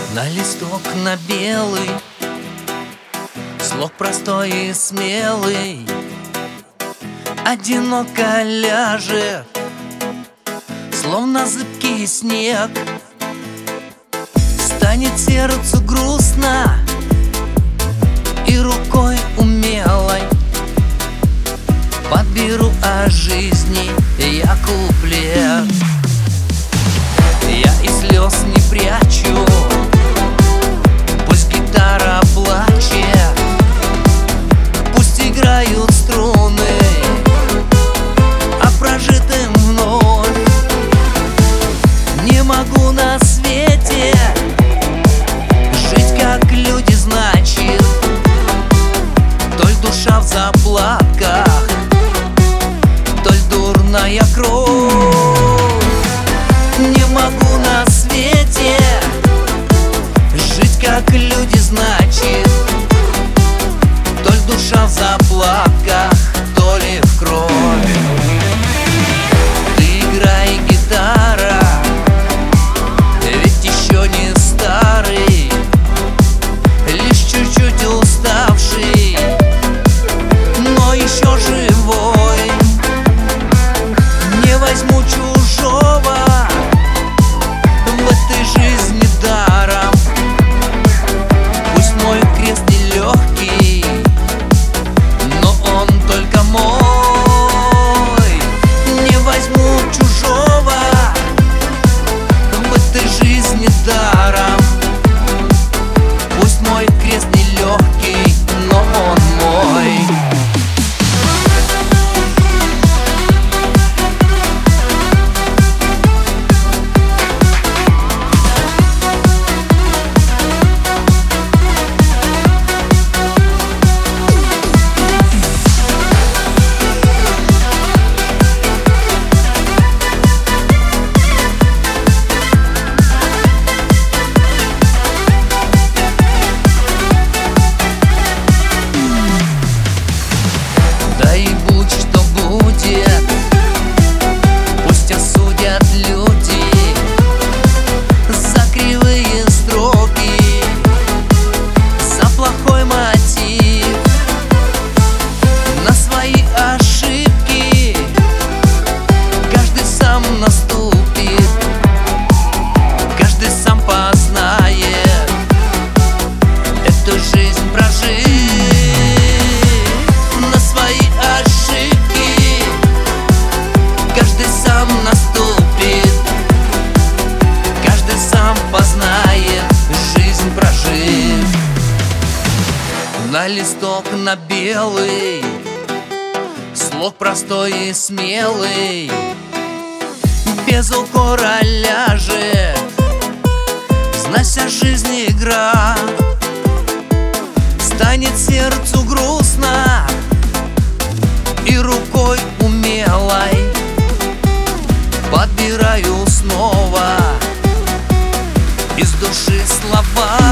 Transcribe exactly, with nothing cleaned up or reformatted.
На листок на белый, слог простой и смелый, одиноко ляжет, словно зыбкий снег. Станет сердцу грустно, и рукой умелой подберу о жизни я куплет. Я и слез не прячу, пусть гитара плачет, пусть играют струны о прожитом вновь. Не могу на свете жить, как люди, значит, толь душа в заплатках, толь дурная кровь. Не могу на свете жить, как люди, значит, толь душа в заплатках, то ли в крови. Ты играй, гитара, ведь еще не старый, лишь чуть-чуть уставший, но еще живой. Не возьму чужого в этой жизни даром, пусть мой крест нелегкий, но он только мой. Не возьму чужого в этой жизни даром, пусть мой крест нелегкий, но он мой. Жизнь прожить, на свои ошибки каждый сам наступит, каждый сам познает, жизнь прожить. На листок на белый, слог простой и смелый, без укора ляжет, зная жизнь игра. Станет сердцу грустно, и рукой умелой подбираю снова из души слова.